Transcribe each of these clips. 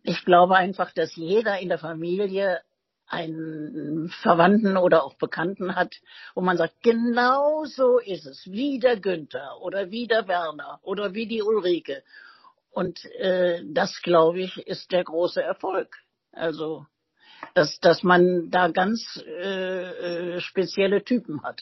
Ich glaube einfach, dass jeder in der Familie einen Verwandten oder auch Bekannten hat, wo man sagt, genau so ist es, wie der Günther oder wie der Werner oder wie die Ulrike. Und das, glaube ich, ist der große Erfolg. Also, dass man da ganz spezielle Typen hat.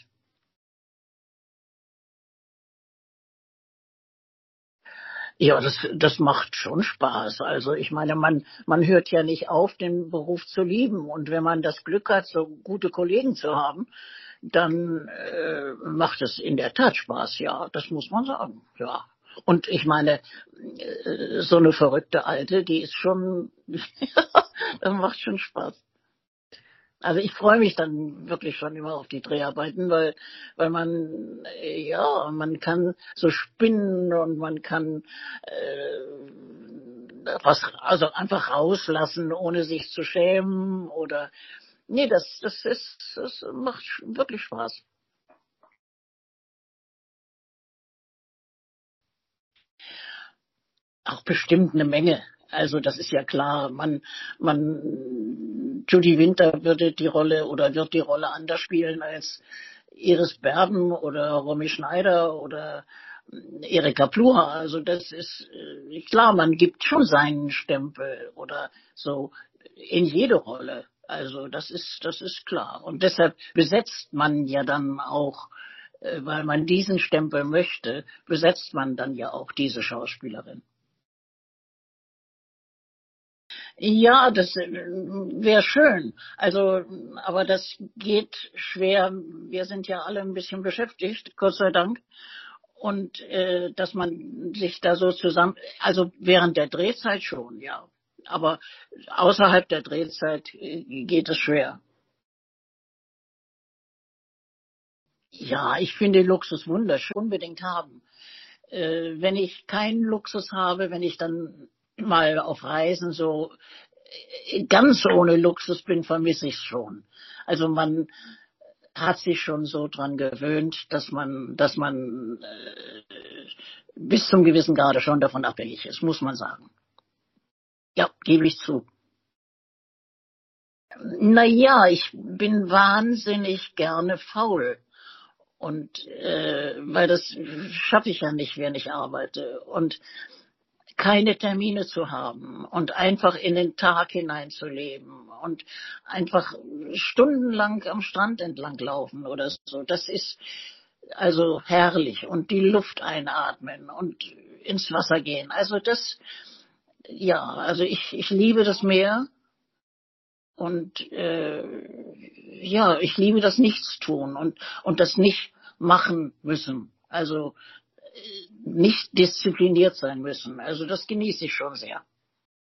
Ja, das macht schon Spaß. Also ich meine, man hört ja nicht auf, den Beruf zu lieben. Und wenn man das Glück hat, so gute Kollegen zu haben, dann macht es in der Tat Spaß, ja, das muss man sagen, ja. Und ich meine, so eine verrückte Alte, die ist schon, das macht schon Spaß. Also ich freue mich dann wirklich schon immer auf die Dreharbeiten, weil man, ja, man kann so spinnen und man kann was, also einfach rauslassen, ohne sich zu schämen oder, nee, das macht wirklich Spaß. Auch bestimmt eine Menge. Also das ist ja klar. Judy Winter würde die Rolle oder wird die Rolle anders spielen als Iris Berben oder Romy Schneider oder Erika Pluha. Also das ist klar, man gibt schon seinen Stempel oder so in jede Rolle. Also das ist klar. Und deshalb besetzt man ja dann auch, weil man diesen Stempel möchte, besetzt man dann ja auch diese Schauspielerin. Ja, das wäre schön. Also, aber das geht schwer. Wir sind ja alle ein bisschen beschäftigt, Gott sei Dank. Und dass man sich da so zusammen, also während der Drehzeit schon, ja. Aber außerhalb der Drehzeit geht es schwer. Ja, ich finde Luxus wunderschön, unbedingt haben. Wenn ich keinen Luxus habe, wenn ich dann mal auf Reisen so ganz ohne Luxus bin, vermisse ich es schon. Also man hat sich schon so dran gewöhnt, dass man bis zum gewissen Grade schon davon abhängig ist, muss man sagen. Ja, gebe ich zu. Naja, ich bin wahnsinnig gerne faul. Und weil das schaffe ich ja nicht, wenn ich arbeite. Und keine Termine zu haben und einfach in den Tag hineinzuleben und einfach stundenlang am Strand entlang laufen oder so. Das ist also herrlich und die Luft einatmen und ins Wasser gehen. Also das, ja, also ich liebe das Meer und ja, ich liebe das Nichtstun und das nicht machen müssen. Also nicht diszipliniert sein müssen. Also das genieße ich schon sehr.